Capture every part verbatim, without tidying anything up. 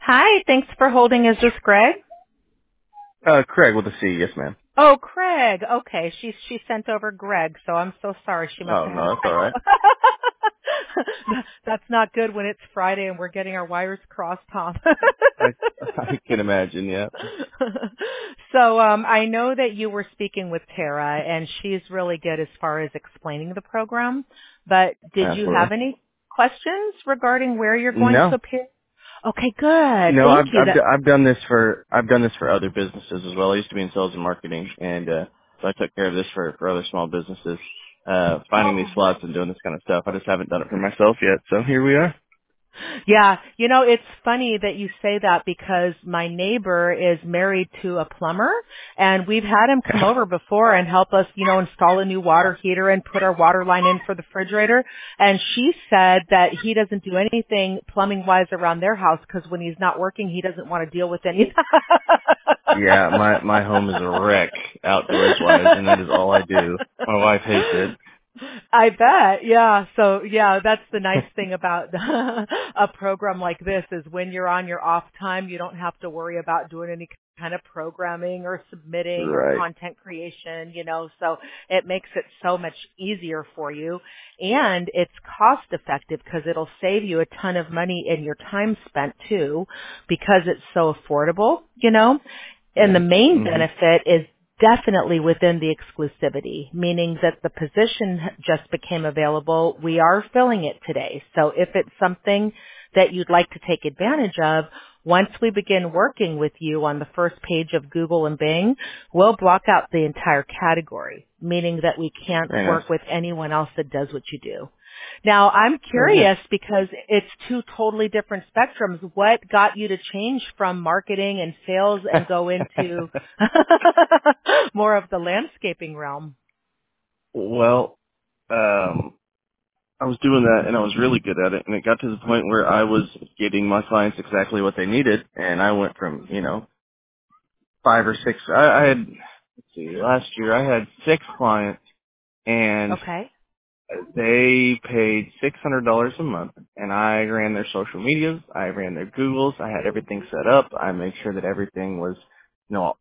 Hi, thanks for holding. Is this Greg? Uh, Craig with a C, yes ma'am. Oh, Craig. Okay, she she sent over Greg, so I'm so sorry. She must Oh, have had a no, that's typo. alright. That's not good when it's Friday and we're getting our wires crossed, Tom. I, I can imagine, yeah. So um, I know that you were speaking with Tara, and she's really good as far as explaining the program. But did you Absolutely. have any questions regarding where you're going to No. appear? Okay, good. No, Thank I've, you. I've, That d- I've done this for, I've done this for other businesses as well. I used to be in sales and marketing, and, uh, so I took care of this for, for other small businesses, uh, finding these oh, slots and doing this kind of stuff. I just haven't done it for myself yet, so here we are. Yeah, you know, it's funny that you say that because my neighbor is married to a plumber and we've had him come over before and help us, you know, install a new water heater and put our water line in for the refrigerator. And she said that he doesn't do anything plumbing wise around their house because when he's not working, he doesn't want to deal with any. Yeah, my, my home is a wreck outdoors wise, and that is all I do. My wife hates it. I bet. Yeah. So yeah, that's the nice thing about a program like this is when you're on your off time, you don't have to worry about doing any kind of programming or submitting or Right. content creation, you know, so it makes it so much easier for you and it's cost effective because it'll save you a ton of money in your time spent too because it's so affordable, you know. And the Yeah. main hmm benefit is definitely within the exclusivity, meaning that the position just became available. We are filling it today. So if it's something that you'd like to take advantage of, once we begin working with you on the first page of Google and Bing, we'll block out the entire category, meaning that we can't Very nice. work with anyone else that does what you do. Now, I'm Very good. curious because it's two totally different spectrums. What got you to change from marketing and sales and go into more of the landscaping realm? Well, um, I was doing that and I was really good at it, and it got to the point where I was getting my clients exactly what they needed, and I went from, you know, five or six, I, I had, let's see, last year I had six clients, and Okay. they paid six hundred dollars a month, and I ran their social medias, I ran their Googles, I had everything set up, I made sure that everything was, you know,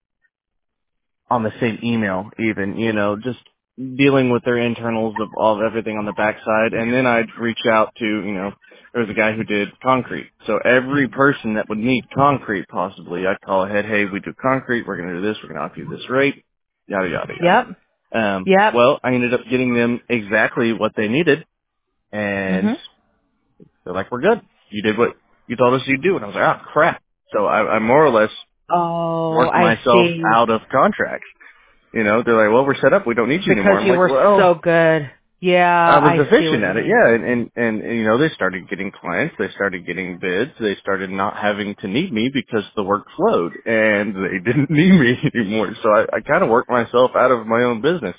on the same email even, you know, just dealing with their internals of all of everything on the backside. And then I'd reach out to, you know, there was a guy who did concrete. So every person that would need concrete possibly, I'd call ahead, hey, we do concrete, we're going to do this, we're going to offer you this rate, yada, yada, Yep. yada. Um, Yep. well, I ended up getting them exactly what they needed, and Mhm. they're like, we're good. You did what you told us you'd do. And I was like, oh, crap. So I, I more or less Oh, worked I myself see. out of contracts. You know, they're like, well, we're set up. We don't need you anymore. Because I'm you like, were well, so good. Yeah, I was I see efficient what you at it. mean. Yeah. And, and, and, and, you know, they started getting clients. They started getting bids. They started not having to need me because the work flowed and they didn't need me anymore. So I, I kind of worked myself out of my own business.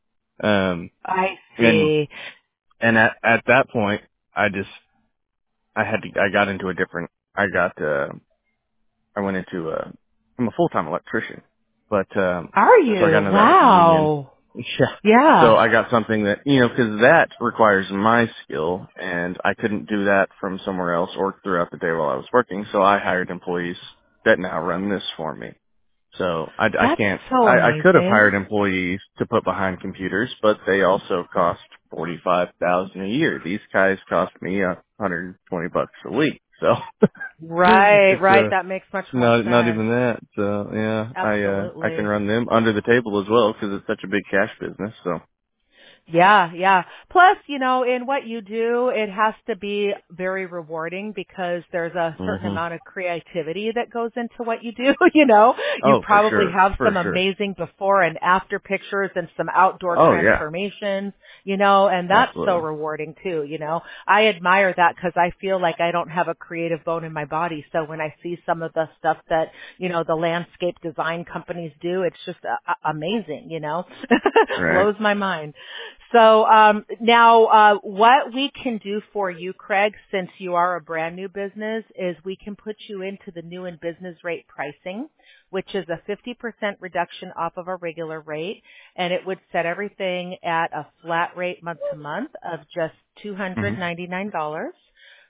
Um, I and, see. and at, at that point, I just, I had to, I got into a different, I got, uh, I went into, uh, I'm a full-time electrician, but, um, Are so I got you? into that with the union. Wow. Yeah. So Yeah. I got something that, you know, because that requires my skill, and I couldn't do that from somewhere else or throughout the day while I was working, so I hired employees that now run this for me. So I, I That's can't, so I, I could have amazing. hired employees to put behind computers, but they also cost forty-five thousand a year. These guys cost me a hundred and twenty bucks a week. So Right, it's, right. uh, That makes much more not, not sense. even that. So yeah, I, uh, I can Absolutely. run them under the table as well because it's such a big cash business. So. Yeah, yeah. Plus, you know, in what you do, it has to be very rewarding because there's a certain Mhm. amount of creativity that goes into what you do, you know. You Oh, for probably sure, have for some sure. amazing before and after pictures and some outdoor Oh yeah, transformations, you know, and that's so absolutely. rewarding too, you know. I admire that because I feel like I don't have a creative bone in my body. So when I see some of the stuff that, you know, the landscape design companies do, it's just uh, amazing, you know. Right. Blows my mind. So um, now, uh, what we can do for you, Craig, since you are a brand new business, is we can put you into the new and business rate pricing, which is a fifty percent reduction off of our regular rate, and it would set everything at a flat rate month to month of just two hundred Mhm. ninety-nine dollars.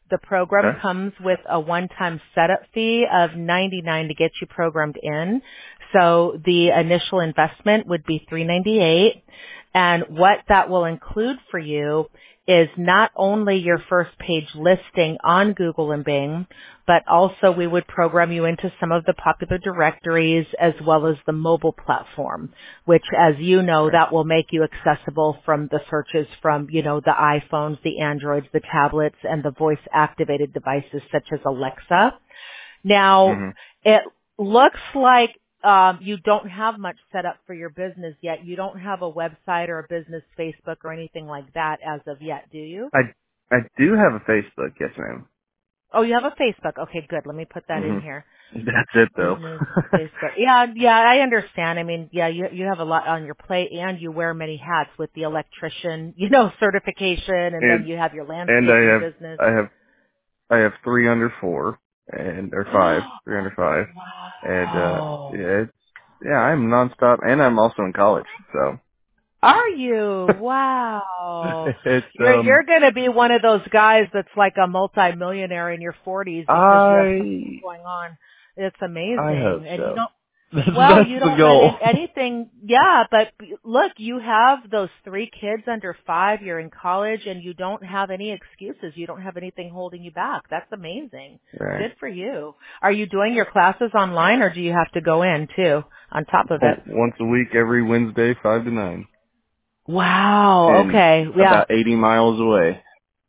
The program Okay. comes with a one-time setup fee of ninety-nine dollars to get you programmed in. So the initial investment would be three hundred ninety-eight dollars. And what that will include for you is not only your first page listing on Google and Bing, but also we would program you into some of the popular directories as well as the mobile platform, which, as you know, Okay. that will make you accessible from the searches from, you know, the iPhones, the Androids, the tablets, and the voice-activated devices such as Alexa. Now, Mhm. it looks like um, you don't have much set up for your business yet. You don't have a website or a business Facebook or anything like that as of yet, do you? I I do have a Facebook, yes, ma'am. Oh, you have a Facebook. Okay, good. Let me put that in Mhm. here. That's it, though. Business Facebook. Yeah, yeah, I understand. I mean, yeah, you you have a lot on your plate and you wear many hats with the electrician, you know, certification, and then and you have your and I landscaping have business. I have I have three under four and or five, three under five, and uh Wow. yeah, it's yeah, I'm nonstop, and I'm also in college, so Are you? Wow. it's You're um you're gonna be one of those guys that's like a multimillionaire in your forties because you have something I going on. It's I hope amazing. And you so. don't That's well, that's you the don't let goal. in anything yeah, but look, you have those three kids under five, you're in college and you don't have any excuses. You don't have anything holding you back. That's amazing. Right. Good for you. Are you doing your classes online or do you have to go in too on top of it? O- Once a week, every Wednesday, five to nine, Wow. and Okay. Yeah. about eighty miles away.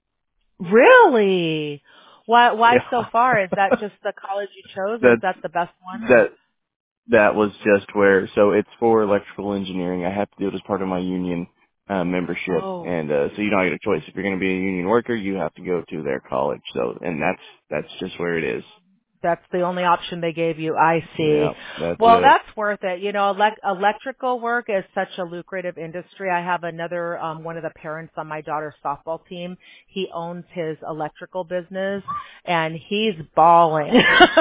Really? Why why so Yeah. far? Is that just the college you chose or is That's that the best one or? that that was just where. So it's for electrical engineering. I have to do it as part of my union uh, membership, Oh, and uh, so you don't get a choice. If you're going to be a union worker, you have to go to their college. So, and that's that's just where it is. that's the only option they gave you. I see. Yeah, that's Well, it. that's worth it. You know, elec electrical work is such a lucrative industry. I have another um one of the parents on my daughter's softball team. He owns his electrical business and he's bawling.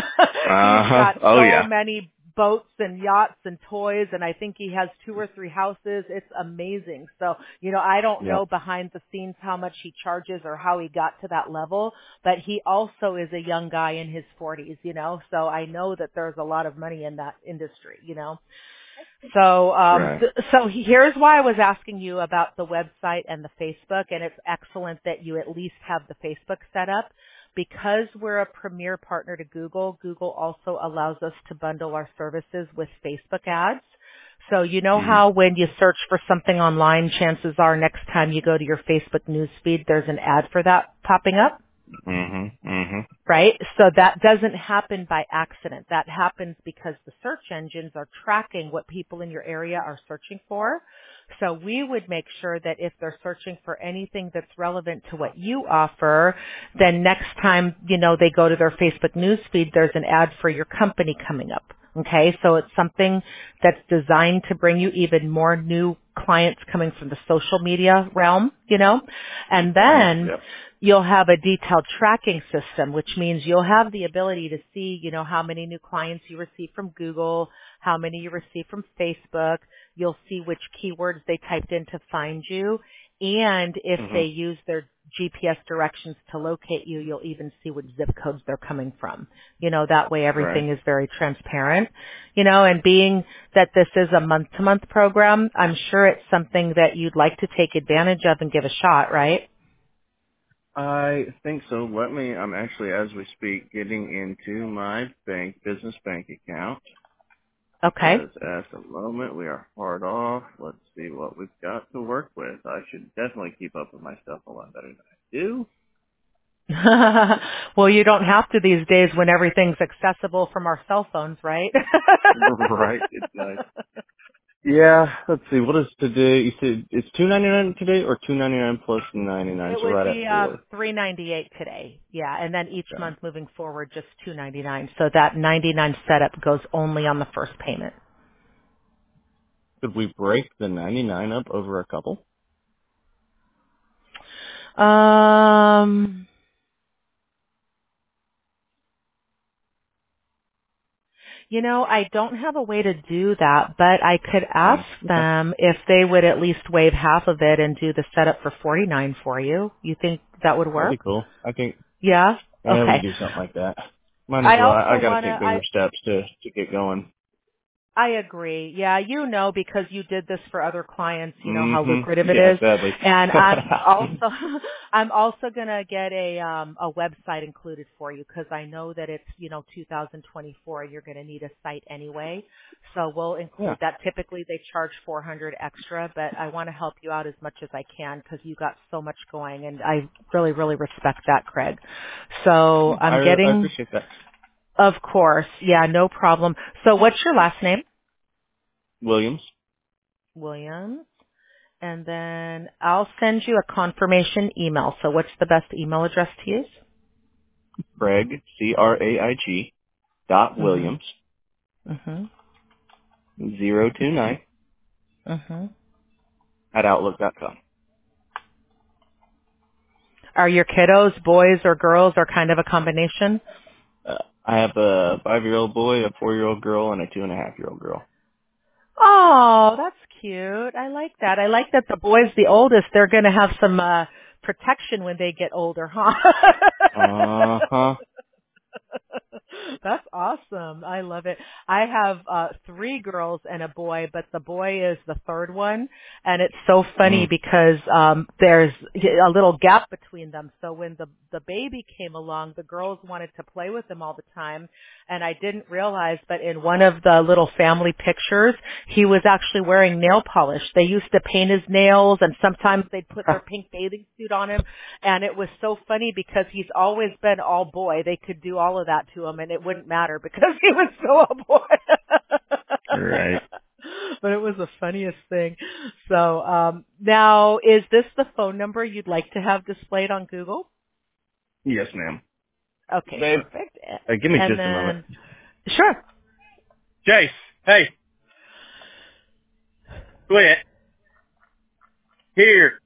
Uh He's huh. got Oh so yeah. many boats and yachts and toys and I think he has two or three houses. It's amazing. So, you know, I don't know Yep. behind the scenes how much he charges or how he got to that level, but he also is a young guy in his forties, you know, so I know that there's a lot of money in that industry, you know. So, um, Right. th- so here's why I was asking you about the website and the Facebook, and it's excellent that you at least have the Facebook set up. Because we're a premier partner to Google, Google also allows us to bundle our services with Facebook ads. So you know Mhm. how when you search for something online, chances are next time you go to your Facebook news feed, there's an ad for that popping up? Mhm. Mhm. Right? So that doesn't happen by accident. That happens because the search engines are tracking what people in your area are searching for. So we would make sure that if they're searching for anything that's relevant to what you offer, then next time, you know, they go to their Facebook news feed, there's an ad for your company coming up. Okay? So it's something that's designed to bring you even more new clients coming from the social media realm, you know? And Mhm. then Yep. you'll have a detailed tracking system, which means you'll have the ability to see, you know, how many new clients you receive from Google, how many you receive from Facebook. You'll see which keywords they typed in to find you. And if they Mhm. use their G P S directions to locate you, you'll even see which zip codes they're coming from. You know, that way Right. everything is very transparent. You know, and being that this is a month-to-month program, I'm sure it's something that you'd like to take advantage of and give a shot, right? I think so. Let me. I'm actually, as we speak, getting into my bank business bank account Okay. because at the moment we are hard off. Let's see what we've got to work with. I should definitely keep up with my stuff a lot better than I do. Well, you don't have to these days when everything's accessible from our cell phones, right? Right. It's nice. Yeah. Let's see. What is today? You said it's two ninety nine today, or two ninety nine plus ninety nine. It So would right be at um four. three ninety-eight today. Yeah, and then each Okay. month moving forward just two ninety-nine. So that ninety-nine setup goes only on the first payment. Could we break the ninety nine up over a couple? Um You know, I don't have a way to do that, but I could ask Mm. Okay. them if they would at least waive half of it and do the setup for forty-nine for you. You think that would That'd be work? cool. I can. Yeah? Yeah, we Okay. can do something like that. Might as I well. I, also I got to want to, take bigger I, steps to to get going. I agree. Yeah, you know, because you did this for other clients, you know how Mm-hmm. lucrative it Yeah, is. sadly. And I'm also, I'm also gonna get a um a website included for you because I know that it's you know two thousand twenty-four. You're gonna need a site anyway, so we'll Yeah. include that. Typically, they charge four hundred extra, but I want to help you out as much as I can because you got so much going, and I really, really respect that, Craig. So Yeah, I I'm I getting, appreciate that. of course, yeah, no problem. So what's your last name? Williams, Williams. And then I'll send you a confirmation email. So what's the best email address to use? Craig, C R A I G, dot Mhm. Williams, Mhm. zero two nine Mhm. at outlook dot com. Are your kiddos boys or girls or kind of a combination? Uh, I have a five-year-old boy, a four-year-old girl, and a two-and-a-half-year-old girl. Oh, that's cute. I like that. I like that the boy's the oldest. They're going to have some uh protection when they get older, huh? Uh-huh. That's awesome. I love it. I have uh three girls and a boy, but the boy is the third one, and it's so funny Mm. because um there's a little gap between them. So when the the baby came along, the girls wanted to play with him all the time, and I didn't realize, but in one of the little family pictures, he was actually wearing nail polish. They used to paint his nails, and sometimes they'd put their pink bathing suit on him, and it was so funny because he's always been all boy. They could do all of that to him and it wouldn't matter because he was so all boy. Right. But it was the funniest thing. So, um, now is this the phone number you'd like to have displayed on Google? Yes, ma'am. Okay, Babe, perfect. uh, give me And just a moment. then, sure. Jace, hey, quit. Here.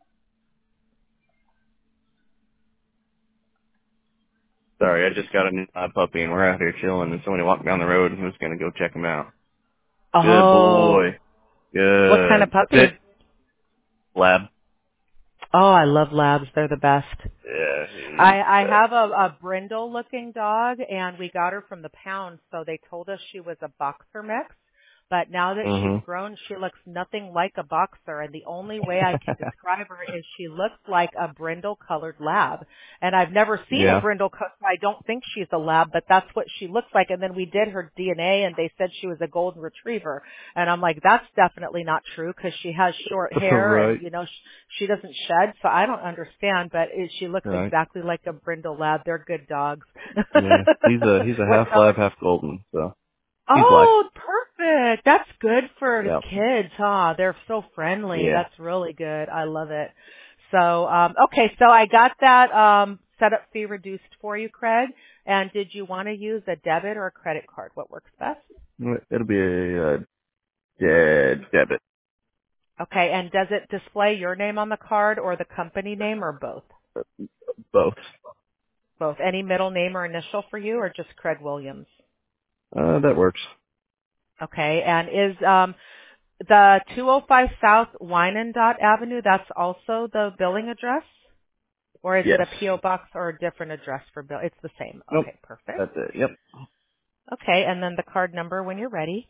Sorry, I just got a new uh, puppy, and we're out here chilling, and somebody walked down the road and was going to go check him out. Good Oh, boy. what kind of Good. Sit. puppy? Lab. Oh, I love labs. They're the best. Yeah, he's I I uh have a, a brindle looking dog and we got her from the pound, so they told us she was a boxer mix. But now that she's Mhm. grown, she looks nothing like a boxer, and the only way I can describe her is she looks like a brindle colored lab. And I've never seen a Yeah. brindle color. I don't think she's a lab, but that's what she looks like. And then we did her D N A and they said she was a golden retriever. And I'm like, that's definitely not true because she has short hair and, Right. you know, sh- she doesn't shed. So I don't understand, but it, she looks Right. exactly like a brindle lab. They're good dogs. Yeah. He's a he's a What half color? lab, half golden, so he's black. Oh, perfect. That's good for Yeah. kids, huh? They're so friendly. Yeah. That's really good. I love it. So, um, okay, so I got that um, setup fee reduced for you, Craig. And did you want to use a debit or a credit card? What works best? It'll be a uh, dead debit. Okay, and does it display your name on the card or the company name or both? Both. Both. Any middle name or initial for you or just Craig Williams? Uh, that works. Okay, and is um, the two oh five South Wyandotte Avenue, that's also the billing address? Or is it Yes. a P O box or a different address for bill? It's the same. Nope. Okay, perfect. That's it. Yep. Okay, and then the card number when you're ready.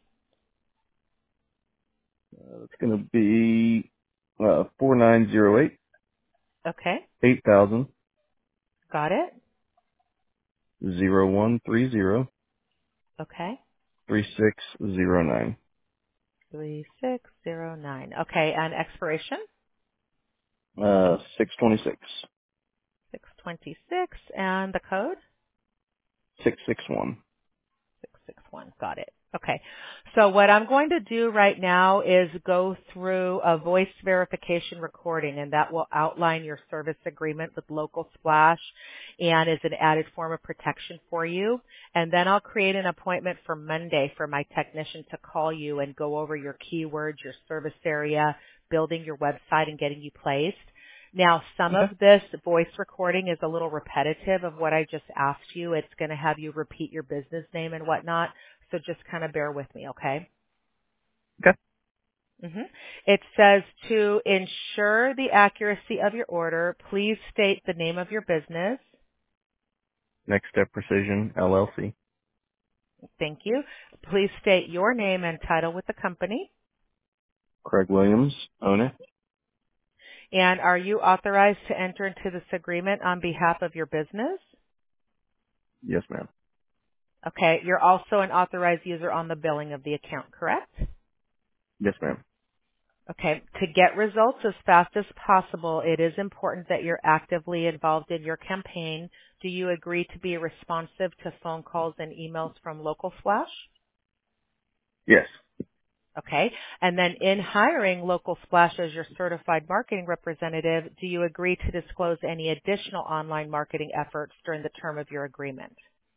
Uh, it's gonna be uh four nine zero eight Okay, eight thousand got it. zero one three zero Okay, three six zero nine. three six zero nine. Okay, and expiration Uh, six twenty six. six twenty-six, and the code Six six one. six six one. Got it. Okay. So what I'm going to do right now is go through a voice verification recording, and that will outline your service agreement with Local Splash and is an added form of protection for you. And then I'll create an appointment for Monday for my technician to call you and go over your keywords, your service area, building your website and getting you placed. Now, some Okay. of this voice recording is a little repetitive of what I just asked you. It's going to have you repeat your business name and whatnot. So just kind of bear with me, okay? Okay. hmm It says to ensure the accuracy of your order, please state the name of your business, Next Step Precision, L L C. Thank you. Please state your name and title with the company. Craig Williams, owner. And are you authorized to enter into this agreement on behalf of your business? Yes, ma'am. Okay. You're also an authorized user on the billing of the account, correct? Yes, ma'am. Okay. To get results as fast as possible, it is important that you're actively involved in your campaign. Do you agree to be responsive to phone calls and emails from Local Flash? Yes. Okay. And then in hiring Local Splash as your certified marketing representative, do you agree to disclose any additional online marketing efforts during the term of your agreement?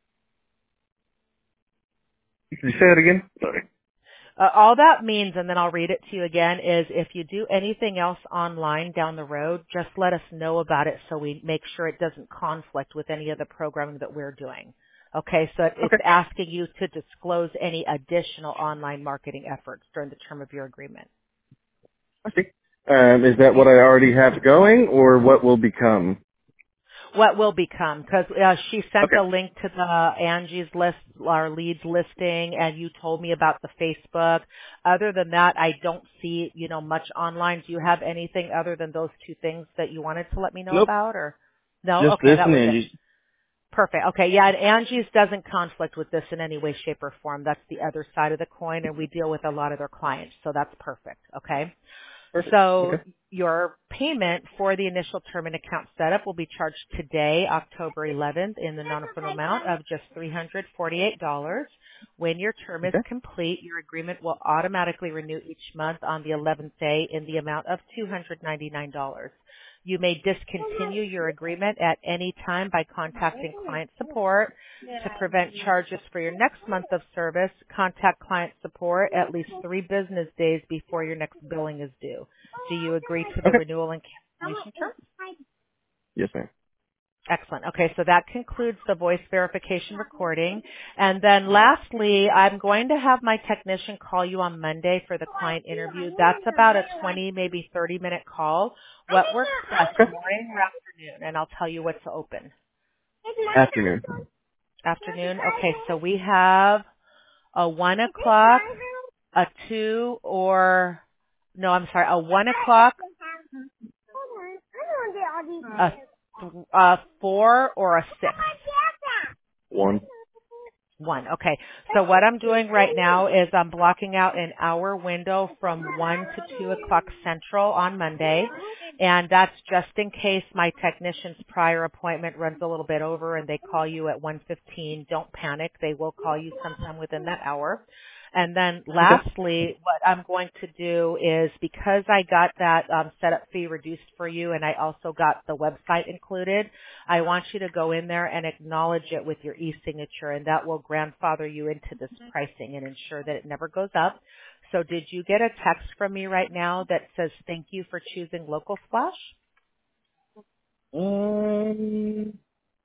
Can you say that again? Sorry. Uh, all that means, and then I'll read it to you again, is if you do anything else online down the road, just let us know about it so we make sure it doesn't conflict with any of the programming that we're doing. Okay, so it's Okay. asking you to disclose any additional online marketing efforts during the term of your agreement. I see. Um, is that what I already have going, or what will become? What will become, because uh, she sent Okay. a link to the Angie's list, our leads listing, and you told me about the Facebook. Other than that, I don't see, you know, much online. Do you have anything other than those two things that you wanted to let me know Nope. about, or no? Just Okay, this that and was it. Angie's. Perfect. Okay, yeah, and Angie's doesn't conflict with this in any way, shape, or form. That's the other side of the coin, and we deal with a lot of their clients, so that's perfect. Okay. Perfect. So Okay. your payment for the initial term and account setup will be charged today, October eleventh, in the non-refundable amount of just three hundred forty-eight dollars. When your term is Okay. complete, your agreement will automatically renew each month on the eleventh day in the amount of two hundred ninety-nine dollars. You may discontinue your agreement at any time by contacting client support. To prevent charges for your next month of service, contact client support at least three business days before your next billing is due. Do you agree to the Okay. renewal and cancellation terms? Yes, ma'am. Excellent. Okay, so that concludes the voice verification recording. And then lastly, I'm going to have my technician call you on Monday for the client interview. That's about a twenty, maybe thirty minute call. What works best, Okay. morning or afternoon? And I'll tell you what's open. Afternoon. Afternoon. Okay, so we have a one o'clock, a two, or, no, I'm sorry, a one o'clock, a, a four, or a six. One. One. Okay. So what I'm doing right now is I'm blocking out an hour window from one to two o'clock central on Monday. And that's just in case my technician's prior appointment runs a little bit over and they call you at one fifteen. Don't panic. They will call you sometime within that hour. And then Okay. lastly, what I'm going to do is because I got that um, setup fee reduced for you and I also got the website included, I want you to go in there and acknowledge it with your e-signature, and that will grandfather you into this pricing and ensure that it never goes up. So did you get a text from me right now that says thank you for choosing Local Splash? Um.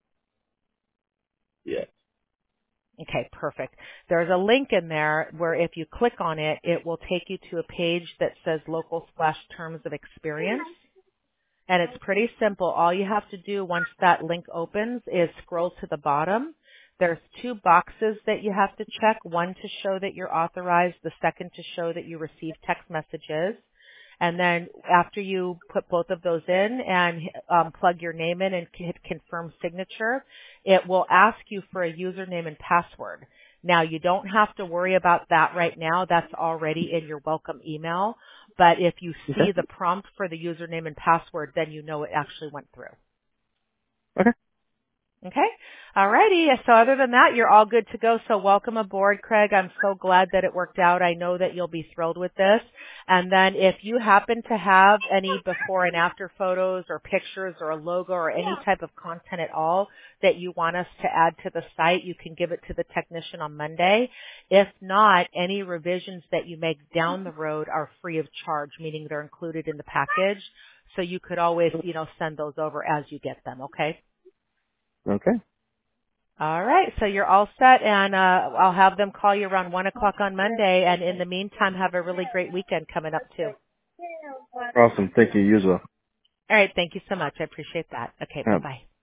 Yeah. Okay, perfect. There's a link in there where if you click on it, it will take you to a page that says Local Splash Terms of Experience. And it's pretty simple. All you have to do once that link opens is scroll to the bottom. There's two boxes that you have to check, one to show that you're authorized, the second to show that you receive text messages. And then after you put both of those in and um, plug your name in and hit confirm signature, it will ask you for a username and password. Now, you don't have to worry about that right now. That's already in your welcome email. But if you Okay. see the prompt for the username and password, then you know it actually went through. Okay. Okay. Alrighty. So other than that, you're all good to go. So welcome aboard, Craig. I'm so glad that it worked out. I know that you'll be thrilled with this. And then if you happen to have any before and after photos or pictures or a logo or any type of content at all that you want us to add to the site, you can give it to the technician on Monday. If not, any revisions that you make down the road are free of charge, meaning they're included in the package. So you could always, you know, send those over as you get them. Okay. Okay. All right, so you're all set, and uh, I'll have them call you around one o'clock on Monday. And in the meantime, have a really great weekend coming up too. Awesome. Thank you. You as well. All right, thank you so much. I appreciate that. Okay, bye Um, bye.